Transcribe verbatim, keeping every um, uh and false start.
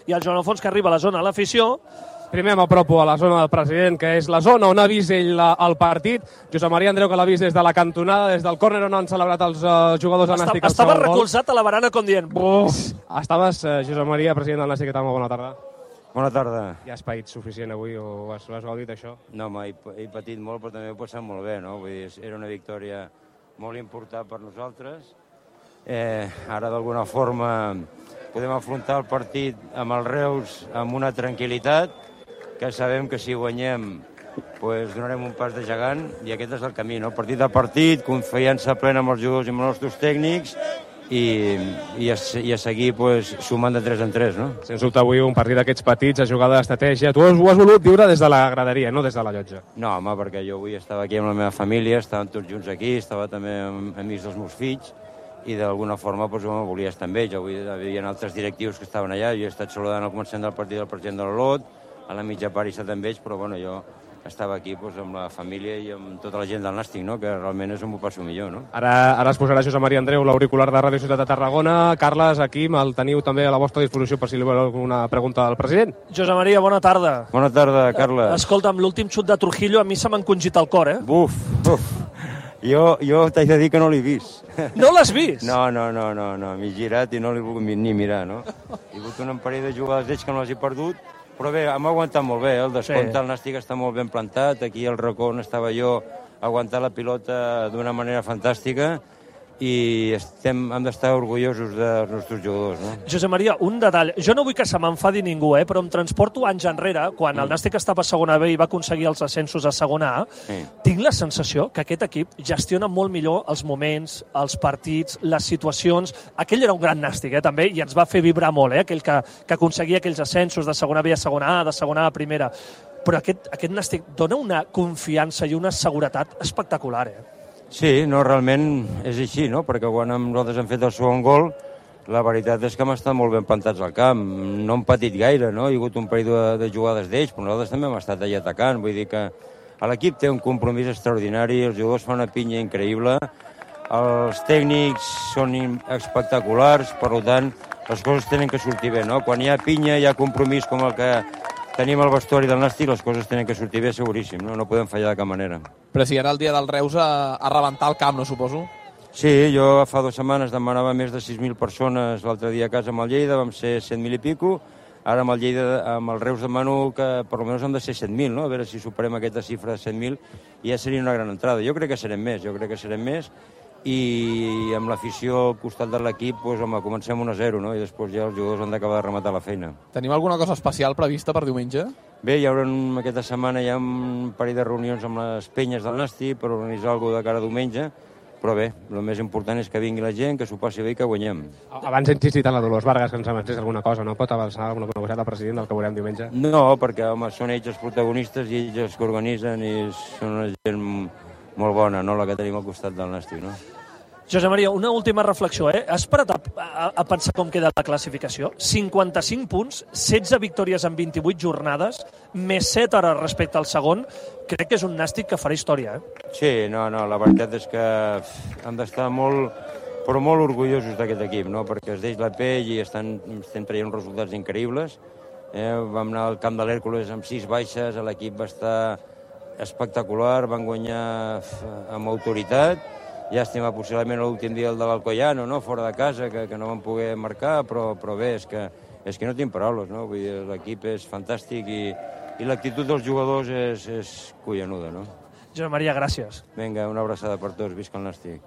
i el Joan Alfons, que arriba a la zona a l'afició. Primer m'apropo a la zona del president, que és la zona on ha vist ell la, el partit. Josep Maria Andreu, que l'ha vist des de la cantonada, des del córner on han celebrat els uh, jugadors del Nàstic. Estava recolzat a la barana com dient... Buf! Estaves, uh, Josep Maria, president del Nàstic, què tal? Molt bona tarda. Bona tarda. Hi has paït suficient avui o has, has gaudit això? No, home, he, he patit molt, però també ho he passat molt bé, no? Vull dir, era una victòria molt important per nosaltres. Eh, ara, d'alguna forma, podem afrontar el partit amb el Reus amb una tranquil·litat, que sabem que si guanyem pues, donarem un pas de gegant, i aquest és el camí, no? Partit a partit, confiança plena amb els jugadors i amb els nostres tècnics, i, i, a, i a seguir pues, sumant de tres en tres, no? Sens dubte avui un partit d'aquests petits, a jugada d'estratègia. Tu ho has volut viure des de la graderia, no des de la llotja. No, home, perquè jo avui estava aquí amb la meva família, estàvem tots junts aquí, estava també amb amics dels meus fills, i d'alguna forma doncs, home, volia estar amb ells. Avui hi havia altres directius que estaven allà, jo he estat saludant al començament del partit del president de l'Olot, a la mitja part he estat amb ells, però bueno, jo estava aquí doncs, amb la família i amb tota la gent del Nàstic, no? Que realment és on m'ho passo millor. No? Ara, ara es posarà Josep Maria Andreu, l'auricular de Ràdio Ciutat de Tarragona. Carles, aquí el teniu també a la vostra disposició per si li voleu alguna pregunta al president. Josep Maria, bona tarda. Bona tarda, Carles. Escolta, amb l'últim xut de Trujillo a mi se m'ha encongit el cor, eh? Buf, buf. Jo, jo t'haig de dir que no l'he vist. No l'has vist? No, no, no, no, no. M'he girat i no l'he volgut ni mirar, no? He hagut un parell de jugades d'ells que no les he perdut, però bé, hem aguantat molt bé, eh? El descompte, sí. El Nàstic està molt ben plantat, aquí al racó on estava jo aguantar la pilota d'una manera fantàstica, i estem, hem d'estar orgullosos dels nostres jugadors. No? Josep Maria, un detall. Jo no vull que se m'enfadi ningú, eh, però em transporto anys enrere, quan mm. el Nàstic estava a segona B i va aconseguir els ascensos a segona A, sí. Tinc la sensació que aquest equip gestiona molt millor els moments, els partits, les situacions. Aquell era un gran Nàstic, eh, també, i ens va fer vibrar molt, eh, aquell que, que aconseguia aquells ascensos de segona B a segona A, de segona A a primera. Però aquest, aquest Nàstic dona una confiança i una seguretat espectacular, eh? Sí, no, realment és així, no? Perquè quan nosaltres hem fet el segon gol, la veritat és que hem estat molt ben plantats al camp. No hem patit gaire, no? Hi ha hagut un parell de, de jugades d'ells, però nosaltres també hem estat allà atacant. Vull dir que l'equip té un compromís extraordinari, els jugadors fan una pinya increïble, els tècnics són espectaculars, per tant, les coses tenen que sortir bé, no? Quan hi ha pinya, hi ha compromís com el que tenim el vestuari del Nàstic, les coses tenen que sortir bé seguríssim, no? No podem fallar de cap manera. Però si era el dia del Reus a, a rebentar el camp, no suposo? Sí, jo fa dues setmanes demanava més de sis mil persones l'altre dia a casa amb el Lleida, vam ser set mil i pico, ara amb el Lleida, amb el Reus demano que per almenys hem de ser set mil, no? A veure si superem aquesta xifra de set mil i ja seria una gran entrada. Jo crec que serem més, jo crec que serem més, i amb l'afició al costat de l'equip, doncs, home, comencem un a zero, no? I després ja els jugadors han d'acabar de rematar la feina. Tenim alguna cosa especial prevista per diumenge? Bé, hi haurà aquesta setmana hi ha un parell de reunions amb les penyes del Nàstic per organitzar alguna cosa de cara a diumenge, però bé, el més important és que vingui la gent, que s'ho passi bé i que guanyem. Abans he insistit en la Dolors Vargas, que ens avancés alguna cosa, no? Pot avançar alguna cosa al president del que veurem diumenge? No, perquè, home, són ells els protagonistes i ells els que organitzen i són una gent molt bona, no?, la que tenim al costat del Nàstic, no? Josep Maria, una última reflexió, eh? Has parat a, a, a pensar com queda la classificació? cinquanta-cinc punts, setze victòries en vint-i-vuit jornades, més set ara respecte al segon. Crec que és un Nàstic que farà història, eh? Sí, no, no, la veritat és que hem d'estar molt, però molt orgullosos d'aquest equip, no? Perquè es deix la pell i estan, estem traient resultats increïbles. Eh? Vam anar al camp de l'Hèrcules amb sis baixes, l'equip va estar espectacular, van guanyar amb autoritat. Llàstima, possiblement l'últim dia de l'Alcoyano, no? Fora de casa, que, que no vam poder marcar, però, però bé, és que, és que no tinc paraules, no? Vull dir, l'equip és fantàstic i, i l'actitud dels jugadors és, és collonuda, no? Josep Maria, gràcies. Vinga, una abraçada per tots, visca el Nàstic.